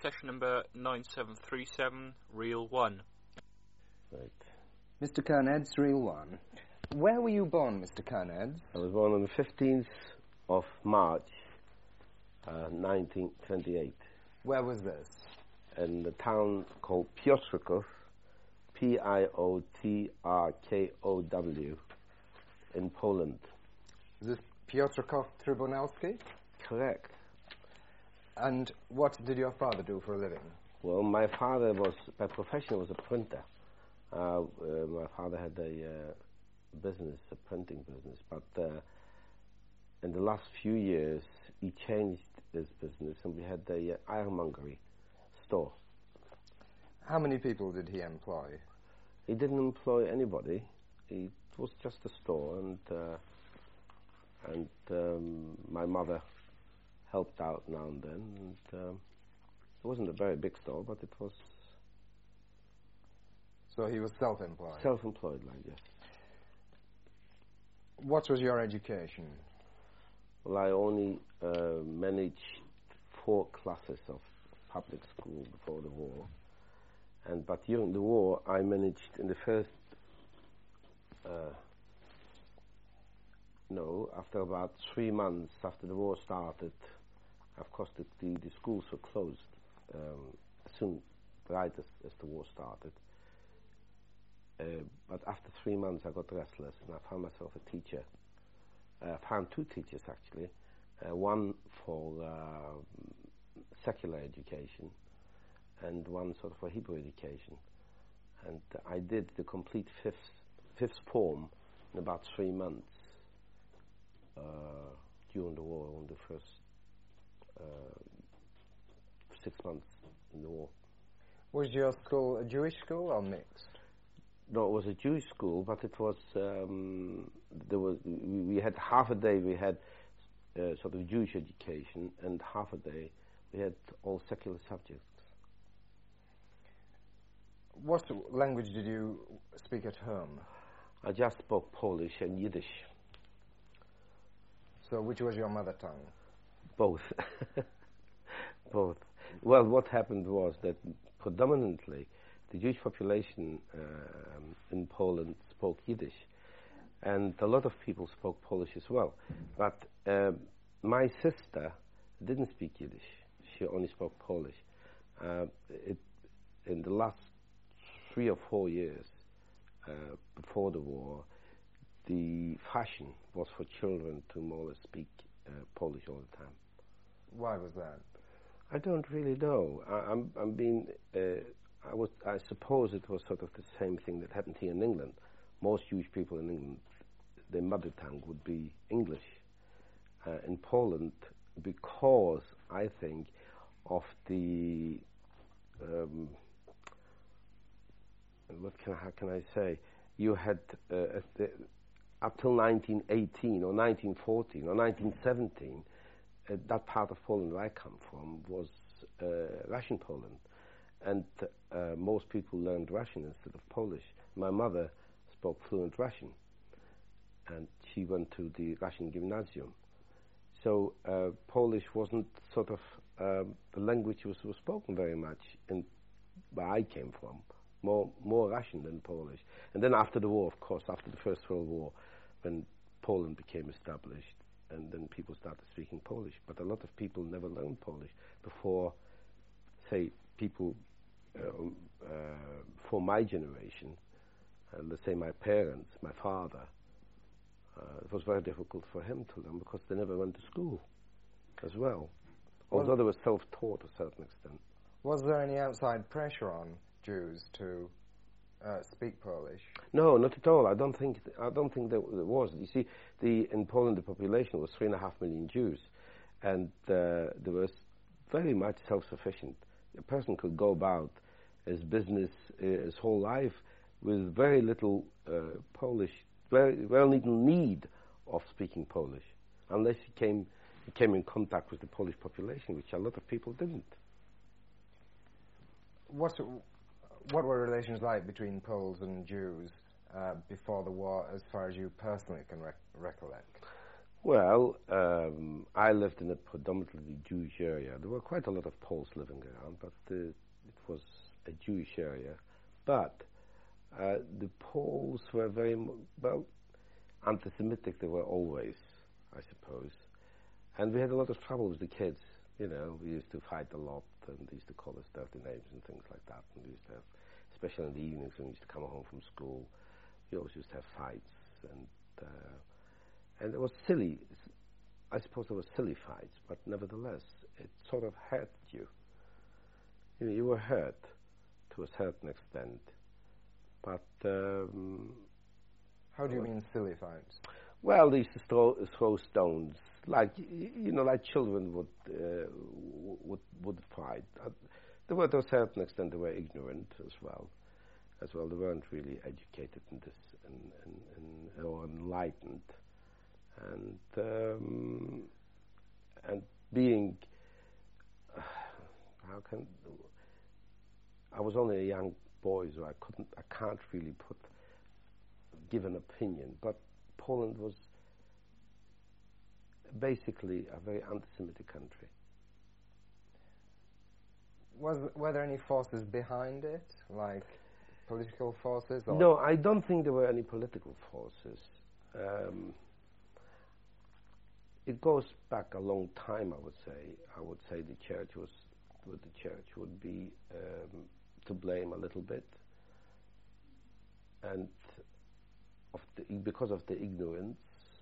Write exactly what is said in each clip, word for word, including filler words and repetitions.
session number nine seven three seven, reel one. Right. Mister Kerneds, reel one. Where were you born, Mister Kerneds? I was born on the fifteenth of March, uh, nineteen twenty-eight. Where was this? In the town called Piotrków, P I O T R K O W, in Poland. Is this Piotrków Trybunalski? Correct. And what did your father do for a living? Well, my father was, by profession, was a printer. Uh, uh, my father had a uh, business, a printing business, but uh, in the last few years he changed his business and we had a uh, ironmongery store. How many people did he employ? He didn't employ anybody. It was just a store, and uh, and um, my mother helped out now and then. And um, it wasn't a very big store, but it was. So he was self-employed? Self-employed, like yes. What was your education? Well, I only uh, managed four classes of public school before the war, and but during the war I managed in the first. Uh, no, after about three months after the war started, of course the, the, the schools were closed um, soon, right as, as the war started. Uh, but after three months I got restless and I found myself a teacher. I uh, found two teachers actually, uh, one for uh, secular education and one sort of for Hebrew education. And uh, I did the complete fifth, fifth form in about three months uh, during the war, in the first uh, six months in the war. Was your school a Jewish school or mixed? No, it was a Jewish school, but it was, um, there was, we, we had half a day we had uh, sort of Jewish education, and half a day we had all secular subjects. What language did you speak at home? I just spoke Polish and Yiddish. So which was your mother tongue? Both. Both. Well, what happened was that predominantly the Jewish population uh, in Poland spoke Yiddish, and a lot of people spoke Polish as well. But uh, my sister didn't speak Yiddish. She only spoke Polish. Uh, it, in the last three or four years uh, before the war, the fashion was for children to more or less speak uh, Polish all the time. Why was that? I don't really know. I, I'm, I'm being... Uh, I, was, I suppose it was sort of the same thing that happened here in England. Most Jewish people in England, their mother tongue would be English. Uh, in Poland, because, I think, of the... Um, what can I, how can I say? You had, uh, the, up till nineteen eighteen or nineteen fourteen or nineteen seventeen, uh, that part of Poland where I come from was uh, Russian Poland. And uh, most people learned Russian instead of Polish. My mother spoke fluent Russian, and she went to the Russian gymnasium. So uh, Polish wasn't sort of uh, the language was, was spoken very much in where I came from. More, more Russian than Polish. And then after the war, of course, after the First World War, when Poland became established, and then people started speaking Polish. But a lot of people never learned Polish before, say, people uh, uh, for my generation, uh, let's say my parents, my father, uh, it was very difficult for him to learn because they never went to school as well, although well, they were self-taught to a certain extent. Was there any outside pressure on Jews to uh, speak Polish? No, not at all. I don't think. Th- I don't think there, there was. You see, the in Poland the population was three and a half million Jews, and uh, there was very much self-sufficient. A person could go about his business uh, his whole life with very little uh, Polish, very very little need of speaking Polish, unless he came he came in contact with the Polish population, which a lot of people didn't. What what were relations like between Poles and Jews uh, before the war, as far as you personally can rec- recollect? Well, um, I lived in a predominantly Jewish area. There were quite a lot of Poles living around, but uh, it was a Jewish area. But uh, the Poles were very, well, anti-Semitic they were always, I suppose. And we had a lot of trouble with the kids. You know, we used to fight a lot, and they used to call us dirty names and things like that. And we used to have, especially in the evenings when we used to come home from school, we always used to have fights. And uh, and it was silly. I suppose there were silly fights, but nevertheless, it sort of hurt you. You know, you were hurt to a certain extent. But um, how do you mean silly fights? Well, they used to throw, throw stones, like you know, like children would uh, would would fight. Uh, they were to a certain extent they were ignorant as well, as well. They weren't really educated in this and and, and or enlightened, and um, and being uh, how can I was only a young boy, so I couldn't, I can't really put give an opinion, but Poland was basically a very anti-Semitic country. Was were there any forces behind it, like political forces? Or no, I don't think there were any political forces. Um, it goes back a long time, I would say. I would say the church was, the church would be um, to blame a little bit, and of the, because of the ignorance.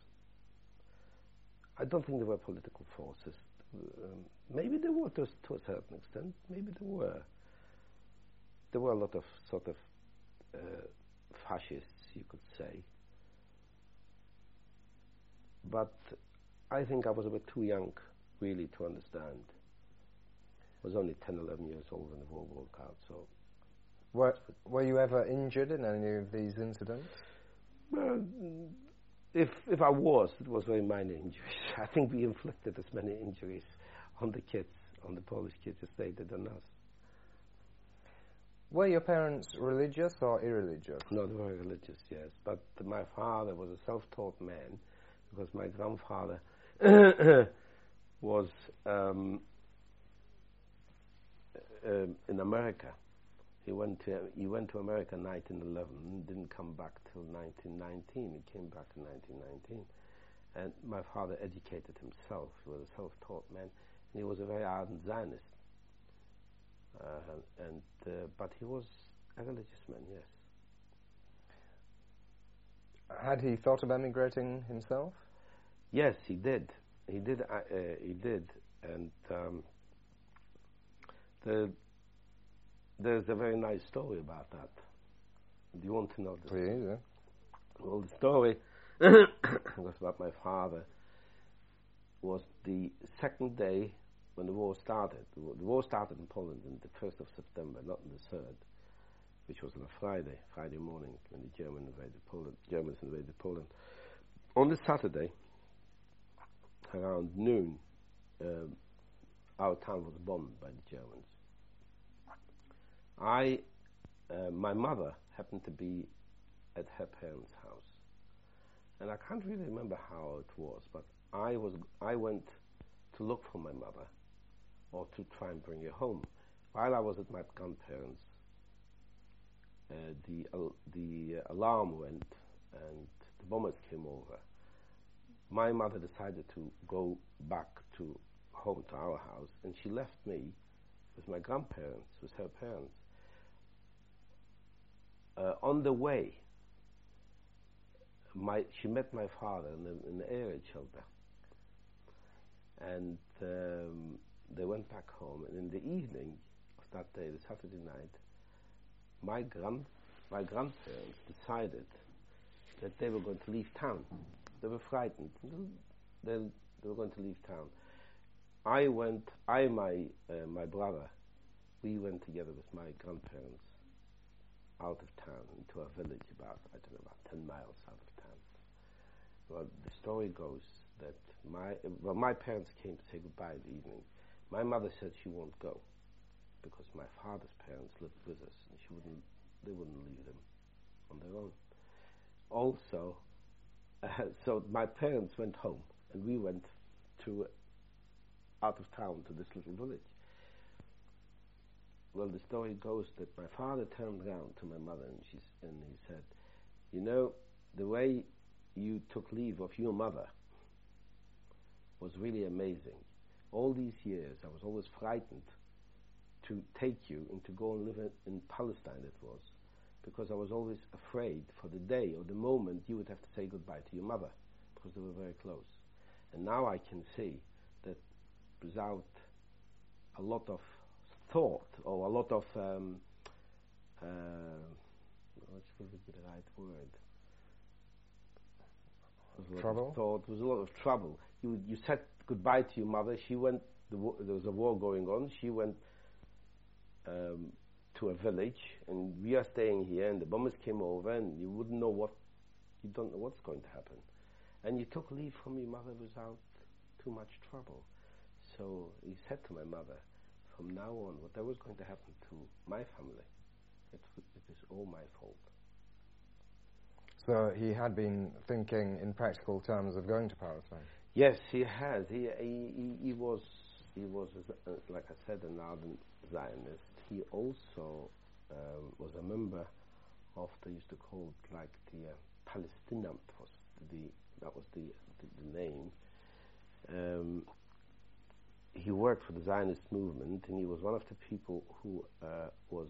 I don't think there were political forces. Um, maybe there were to, to a certain extent. Maybe there were. There were a lot of sort of uh, fascists, you could say. But I think I was a bit too young, really, to understand. I was only ten, eleven years old when the war broke out, so... Were, were you ever injured in any of these incidents? Well, if if I was, it was very minor injuries. I think we inflicted as many injuries on the kids, on the Polish kids, as they did on us. Were your parents religious or irreligious? No, they were religious, yes. But my father was a self-taught man, because my grandfather was um, uh, in America. He went to he went to America in nineteen eleven and didn't come back till nineteen nineteen. He came back in nineteen nineteen. And my father educated himself. He was a self-taught man, and he was a very ardent Zionist. Uh, and uh, but he was a religious man, yes. Had he thought of emigrating himself? Yes, he did. He did. Uh, uh, he did. And um, the there's a very nice story about that. Do you want to know this? Please, yeah. Well, the story was about my father. Was the second day when the war started. The war, the war started in Poland on the first of September, not on the third, which was on a Friday, Friday morning, when the German invaded Poland. Germans invaded Poland. On the Saturday, around noon, um, our town was bombed by the Germans. I, uh, my mother happened to be at her parents' house, and I can't really remember how it was, but I was I went to look for my mother, or to try and bring her home. While I was at my grandparents, uh, the uh, the uh, alarm went, and the bombers came over. My mother decided to go back to home to our house, and she left me with my grandparents, with her parents. Uh, on the way, my, she met my father in the, in the air raid shelter, and um, they went back home. And in the evening of that day, the Saturday night, my grand my grandparents decided that they were going to leave town. They were frightened. They, they were going to leave town. I went. I my uh, my brother. We went together with my grandparents out of town into a village about, I don't know, about ten miles out of town. Well, the story goes that my, well, my parents came to say goodbye in the evening. My mother said she won't go because my father's parents lived with us and she wouldn't, they wouldn't leave them on their own. Also, uh, so my parents went home and we went to out of town to this little village. Well, the story goes that my father turned around to my mother and, she's, and he said, you know, the way you took leave of your mother was really amazing. All these years I was always frightened to take you and to go and live in, in Palestine, it was, because I was always afraid for the day or the moment you would have to say goodbye to your mother, because they were very close. And now I can see that without a lot of thought or a lot of um, uh, what would be the right word? Was Trouble? Thought was a lot of trouble. You you said goodbye to your mother. She went. The war, there was a war going on. She went um, to a village, and we are staying here. And the bombers came over, and you wouldn't know what. You don't know what's going to happen, and you took leave from your mother without too much trouble. So he said to my mother, from now on, whatever was going to happen to my family, it, it is all my fault. So he had been thinking in practical terms of going to Palestine? Yes, he has. He he, he, he was, he was uh, like I said, an ardent Zionist. He also um, was a member of, they used to call it like the uh, Palestinamt, was the, that was the, the, the name. Um, he worked for the Zionist movement, and he was one of the people who uh, was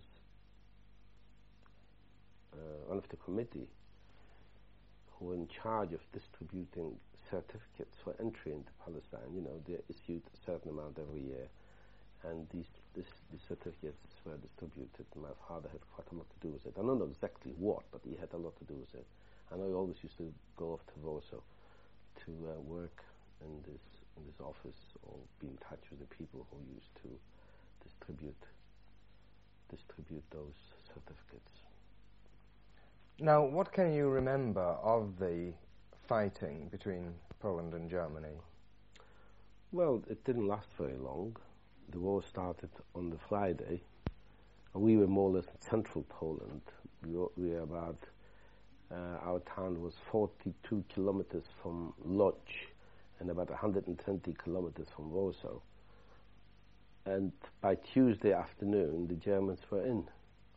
uh, one of the committee who were in charge of distributing certificates for entry into Palestine. You know, they issued a certain amount every year, and these, this, these certificates were distributed. My father had quite a lot to do with it. I don't know exactly what, but he had a lot to do with it. I know he always used to go off to Warsaw to uh, work in this in this office or be in touch with the people who used to distribute distribute those certificates. Now, what can you remember of the fighting between Poland and Germany? Well, it didn't last very long. The war started on the Friday. We were more or less in central Poland. We were, we were about, uh, our town was forty-two kilometers from Lodz and about one hundred twenty kilometers from Warsaw. And by Tuesday afternoon, the Germans were in.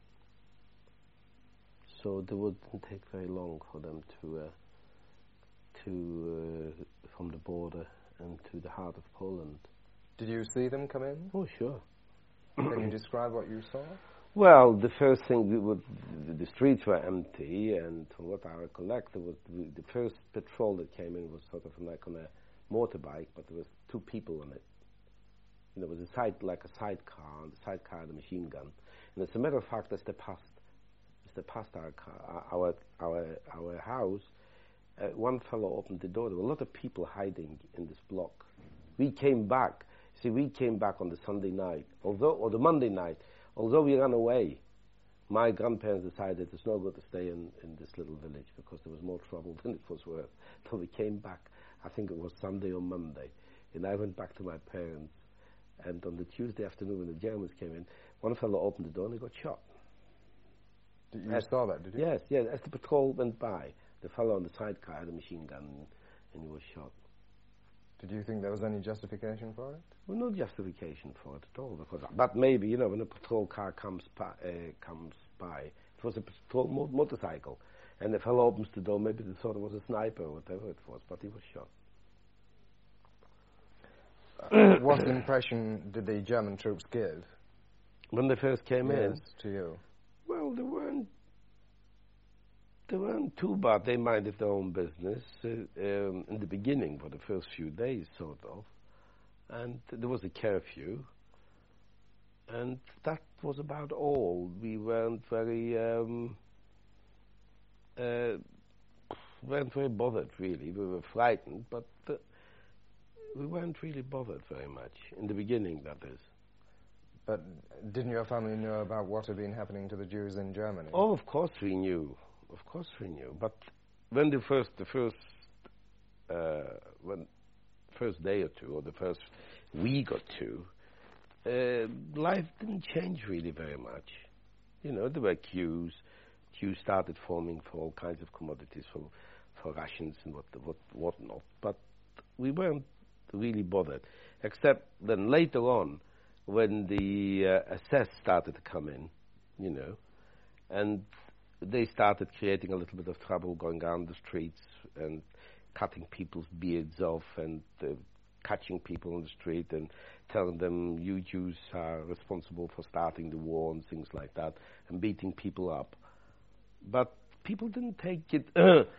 So it wouldn't take very long for them to, uh, to uh, from the border and to the heart of Poland. Did you see them come in? Oh, sure. Can you describe what you saw? Well, the first thing, we would, the, the streets were empty, and from what I recollect, there was the, the first patrol that came in was sort of like on a motorbike, but there was two people on it. And there was a side, like a sidecar, and the sidecar had a machine gun. And as a matter of fact, as they passed, as they passed our car, our our our house, uh, one fellow opened the door. There were a lot of people hiding in this block. We came back. See, we came back on the Sunday night, although or the Monday night. Although we ran away, my grandparents decided it's no good to stay in, in this little village because there was more trouble than it was worth. So we came back, I think it was Sunday or Monday, and I went back to my parents. And on the Tuesday afternoon when the Germans came in, one fellow opened the door and he got shot. Did you as, saw that, did you? Yes, yes. As the patrol went by, the fellow on the sidecar had a machine gun and, and he was shot. Did you think there was any justification for it? Well, no justification for it at all. Because, but maybe, you know, when a patrol car comes by, uh, comes by, it was a patrol mo- motorcycle, and the fellow opens the door, maybe they thought it was a sniper or whatever it was, but he was shot. Uh, what impression did the German troops give? When they first came yes, in? to you. Well, they weren't, they weren't too bad. They minded their own business uh, um, in the beginning, for the first few days, sort of. And there was a curfew, and that was about all. We weren't very, um, uh, weren't very bothered, really. We were frightened, but uh, we weren't really bothered very much, in the beginning, that is. But didn't your family know about what had been happening to the Jews in Germany? Oh, of course we knew. Of course we knew. But when the first, the first, uh, when first day or two, or the first week or two, uh, life didn't change really very much. You know, there were queues. Queues started forming for all kinds of commodities, for for rations and what what whatnot. But we weren't really bothered, except then later on, when the uh, S S started to come in, you know, and they started creating a little bit of trouble, going down the streets and cutting people's beards off and uh, catching people on the street and telling them you Jews are responsible for starting the war and things like that, and beating people up. But people didn't take it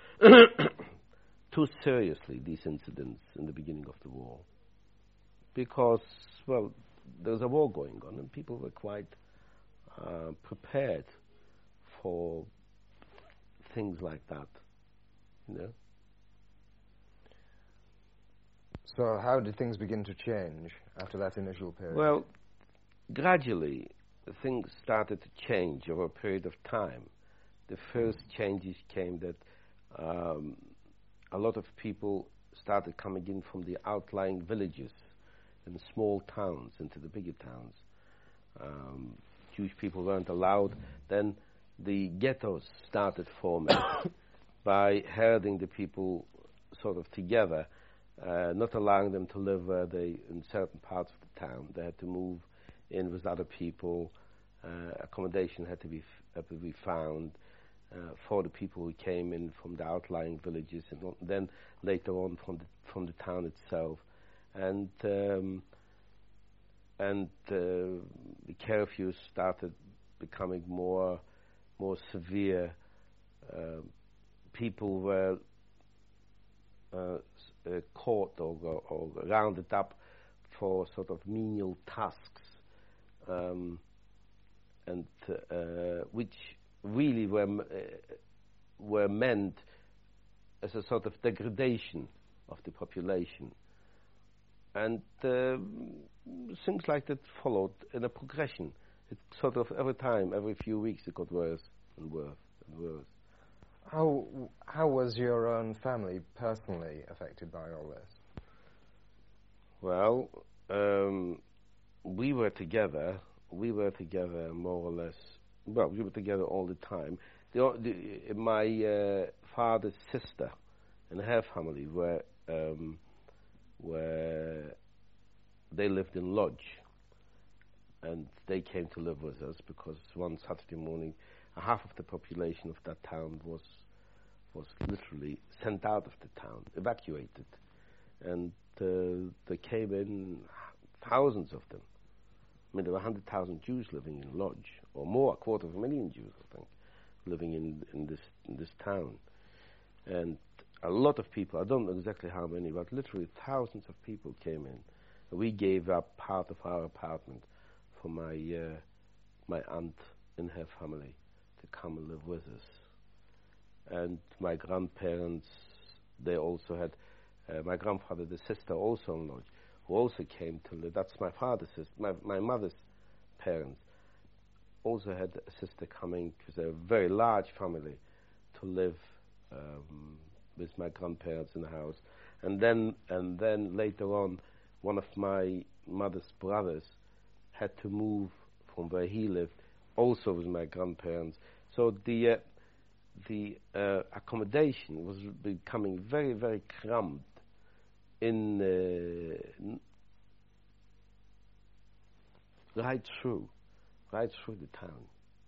too seriously, these incidents in the beginning of the war, because, well, there was a war going on and people were quite uh, prepared for things like that, you know. So how did things begin to change after that initial period? Well, gradually things started to change over a period of time. The first changes came that um, a lot of people started coming in from the outlying villages and small towns into the bigger towns. Um, Jewish people weren't allowed. Then the ghettos started forming by herding the people sort of together, uh, not allowing them to live where they, in certain parts of the town. They had to move in with other people. Uh, accommodation had to be, f- had to be found uh, for the people who came in from the outlying villages, and then later on from the from the town itself. And um, and uh, the curfews started becoming more more severe. Uh, people were uh, uh, caught or, or rounded up for sort of menial tasks, um, and uh, which really were uh, were meant as a sort of degradation of the population. And uh, things like that followed in a progression. It sort of every time, every few weeks, it got worse and worse and worse. How how was your own family personally affected by all this? Well, um, we were together. We were together more or less. Well, we were together all the time. The, the, my uh, father's sister and her family were um, were they lived in Lodz, and they came to live with us because one Saturday morning, half of the population of that town was was literally sent out of the town, evacuated, and uh, they came in, thousands of them. I mean, there were one hundred thousand Jews living in Lodz, or more, a quarter of a million Jews, I think, living in, in this in this town. And a lot of people, I don't know exactly how many, but literally thousands of people came in. We gave up part of our apartment for my uh, my aunt and her family to come and live with us. And my grandparents, they also had, uh, my grandfather, the sister also in Lodz, who also came to live. That's my father's sister, my, my mother's parents also had a sister coming, because they're a very large family, to live um, with my grandparents in the house. And then, and then later on, one of my mother's brothers had to move from where he lived, also with my grandparents. So the uh, the uh, accommodation was becoming very, very cramped in uh, right through, right through the town,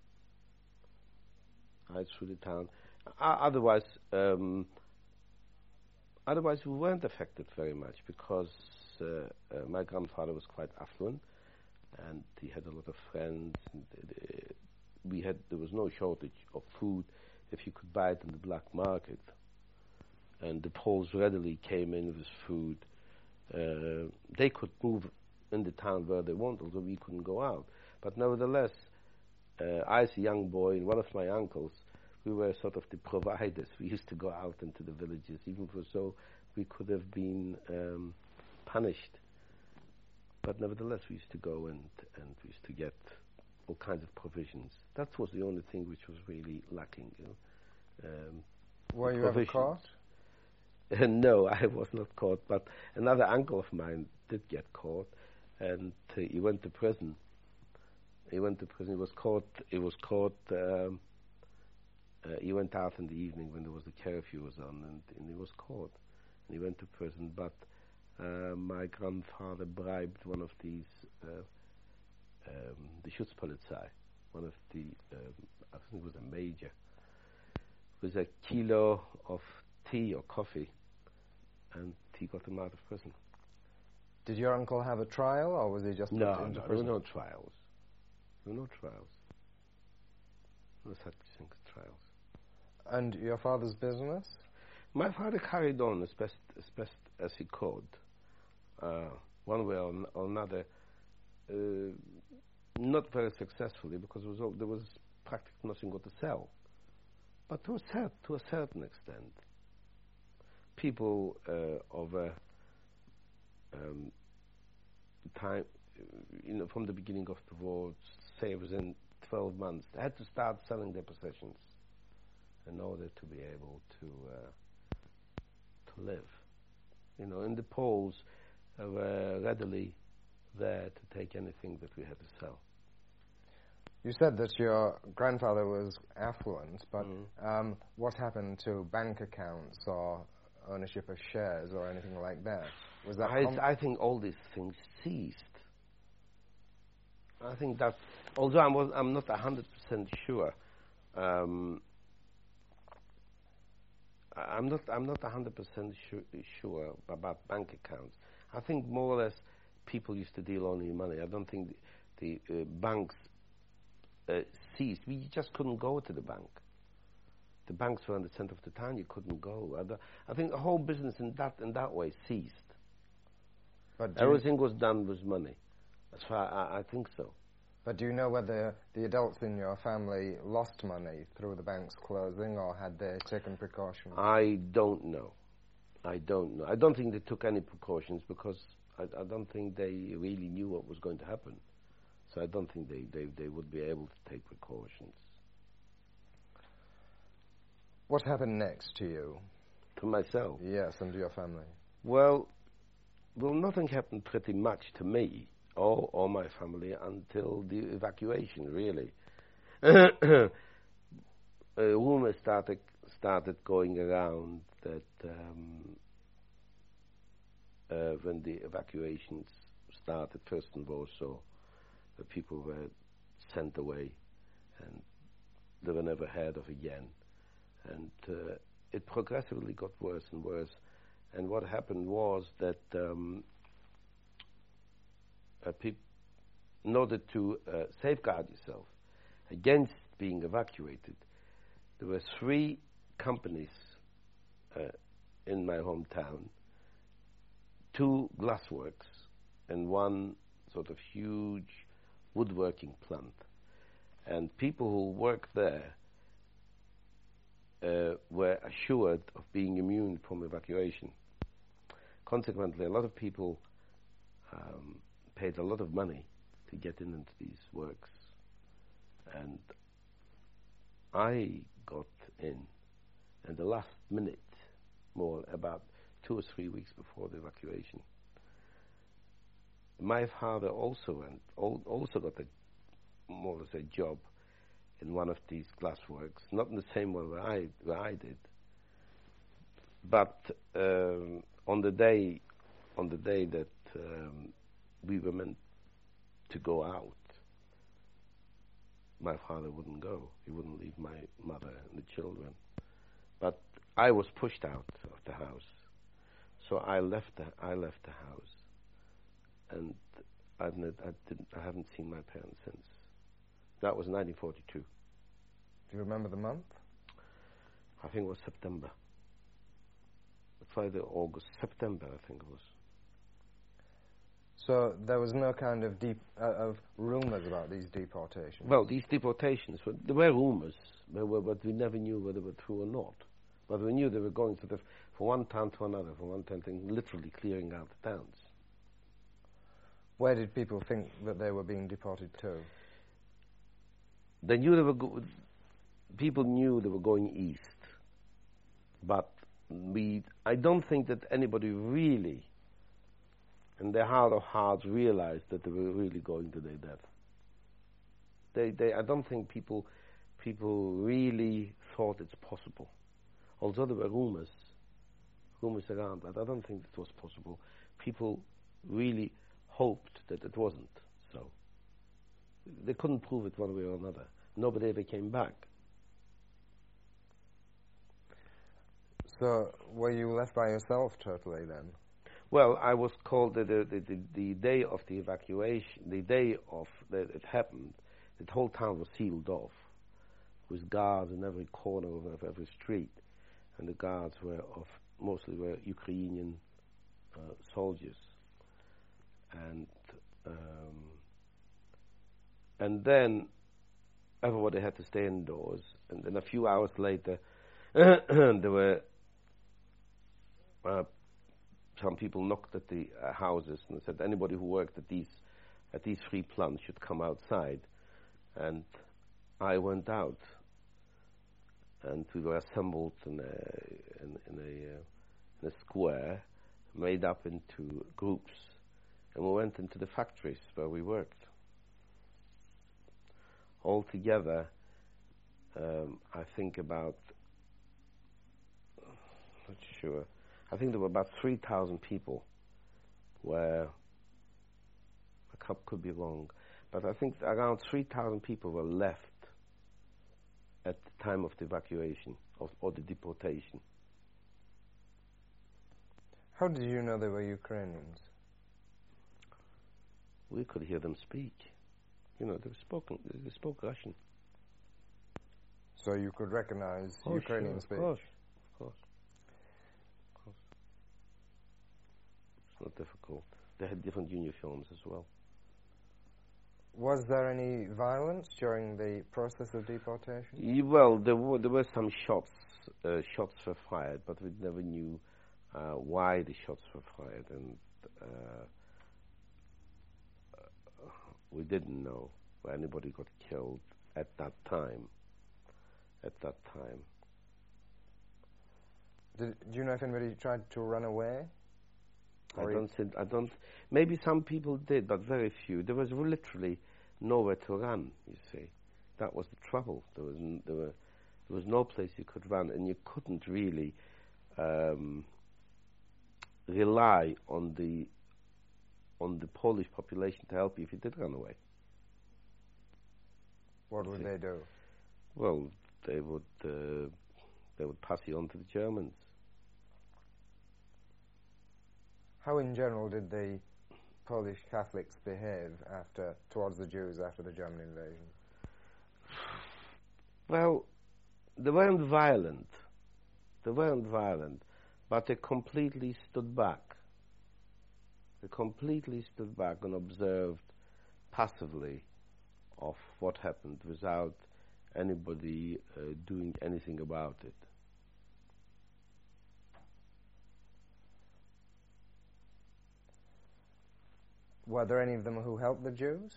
right through the town. Uh, otherwise, um, otherwise we weren't affected very much because uh, uh, my grandfather was quite affluent, and he had a lot of friends. And, uh, we had there was no shortage of food if you could buy it in the black market, and the Poles readily came in with food. Uh, they could move in the town where they wanted, although we couldn't go out. But nevertheless, uh, I, as a young boy, and one of my uncles, we were sort of the providers. We used to go out into the villages, even for so we could have been um, punished. But nevertheless, we used to go and, and we used to get all kinds of provisions. That was the only thing which was really lacking. You know? um, Were you ever caught? Uh, no, I was not caught, but another uncle of mine did get caught, and uh, he went to prison. He went to prison. He was caught. He was caught. Um, uh, he went out in the evening when there was the curfew was on, and, and he was caught. and he went to prison. But uh, my grandfather bribed one of these, uh, um, the Schutzpolizei, one of the, um, I think it was a major, with a kilo of tea or coffee, and he got him out of prison. Did your uncle have a trial, or was he just no, put into no, prison? there were no trials. There were no trials. No such thing as trials. And your father's business? My father carried on as best as best as he could, uh, one way or, n- or another. Uh, not very successfully, because there was, all, there was practically nothing got to sell. But to a, cer- to a certain extent, people uh, of a um, time, you know, from the beginning of the war, say within twelve months, they had to start selling their possessions in order to be able to uh, to live. You know, and the Poles uh, were readily there to take anything that we had to sell. You said that your grandfather was affluent, but Mm. um, what happened to bank accounts or ownership of shares or anything like that? Was that I, com- I think all these things ceased. I think that, although I'm, was, I'm not one hundred percent sure, um, I- I'm not I'm not one hundred percent su- sure about bank accounts. I think more or less people used to deal only in money. I don't think the, the uh, banks uh, ceased. We just couldn't go to the bank. The banks were in the center of the town. You couldn't go. I, don't- I think the whole business in that in that way ceased. But do you- Everything was done with money. As far I, I think so. But do you know whether the adults in your family lost money through the bank's closing, or had they taken precautions? I don't know. I don't know. I don't think they took any precautions, because I, I don't think they really knew what was going to happen. So I don't think they, they, they would be able to take precautions. What happened next to you? To myself? Yes, and to your family. Well, well, nothing happened pretty much to me or, or my family until the evacuation, really. uh, rumors started started going around that um, uh, when the evacuations started, first in Warsaw, the people were sent away, and they were never heard of again. And uh, it progressively got worse and worse. And what happened was that um, uh, peop- in order to uh, safeguard yourself against being evacuated, there were three companies uh, in my hometown, two glassworks and one sort of huge woodworking plant. And people who worked there uh, were assured of being immune from evacuation. Consequently, a lot of people um, paid a lot of money to get in into these works. And I got in in the last minute, more about two or three weeks before the evacuation. My father also went, al- also got a more or less a job in one of these glassworks, not in the same one where I where I did. But um, on the day, on the day that um, we were meant to go out, my father wouldn't go. He wouldn't leave my mother and the children. But I was pushed out of the house, so I left. The, I left the house, and I've not, I didn't. I haven't seen my parents since. That was nineteen forty-two. Do you remember the month? I think it was September. Friday, August, September, I think it was. So there was no kind of deep uh, of rumors about these deportations. Well, these deportations, were, there were rumors, but, were, but we never knew whether they were true or not. But we knew they were going sort of from one town to another, from one town to literally clearing out the towns. Where did people think that they were being deported to? They knew they were. Go- people knew they were going east, but we. I don't think that anybody really, in their heart of hearts, realized that they were really going to their death. They, they. I don't think people, people really thought it's possible. Although there were rumors rumors around that. I don't think it was possible. People really hoped that it wasn't so. They couldn't prove it one way or another. Nobody ever came back. So, were you left by yourself totally then? Well, I was called the the, the, the day of the evacuation, the day of that it happened. The whole town was sealed off, with guards in every corner of every street, and the guards were of mostly were Ukrainian uh, soldiers, and um, and then everybody had to stay indoors, and then a few hours later, there were. Uh, some people knocked at the uh, houses and said anybody who worked at these at these three plants should come outside, and I went out, and we were assembled in a in, in a uh, in a square, made up into groups, and we went into the factories where we worked. Altogether, um, I think about not sure. I think there were about three thousand people where, I could be wrong, but I think around three thousand people were left at the time of the evacuation of, or the deportation. How did you know they were Ukrainians? We could hear them speak. You know, they spoken. They spoke Russian. So you could recognize oh, Ukrainian sure, speech? Of course, of course. Not difficult. They had different uniforms as well. Was there any violence during the process of deportation? Yeah, well, there were there were some shots. Uh, shots were fired, but we never knew uh, why the shots were fired, and uh, we didn't know why anybody got killed at that time. At that time. Did, do you know if anybody tried to run away? I don't think, I don't, maybe some people did, but very few. There was literally nowhere to run, you see. That was the trouble. There was, n there were, there was no place you could run, and you couldn't really um, rely on the, on the Polish population to help you if you did run away. What would they do? Well, they would, uh, they would pass you on to the Germans. How in general did the Polish Catholics behave after towards the Jews after the German invasion? Well, they weren't violent. They weren't violent, but they completely stood back. They completely stood back and observed passively of what happened without anybody uh, doing anything about it. Were there any of them who helped the Jews?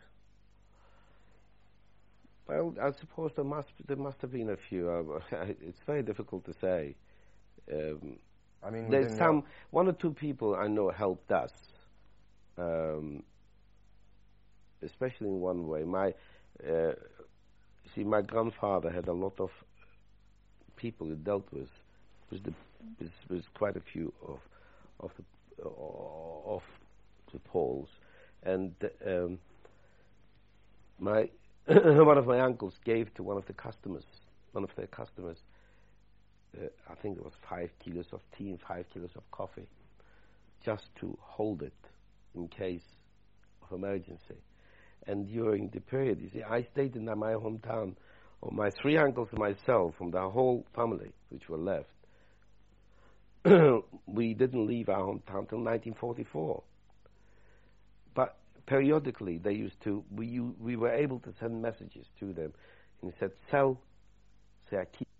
Well, I suppose there must there must have been a few. Uh, it's very difficult to say. Um, I mean, there's some one or two people I know helped us, um, especially in one way. My uh, see, my grandfather had a lot of people he dealt with, with, the, with, with quite a few of of the uh, of the Poles. And um, my one of my uncles gave to one of the customers, one of their customers, uh, I think it was five kilos of tea and five kilos of coffee, just to hold it in case of emergency. And during the period, you see, I stayed in my hometown, or my three uncles and myself, from the whole family which were left. We didn't leave our hometown till nineteen forty-four. But periodically, they used to, we, we were able to send messages to them, and he said, sell, say, I keep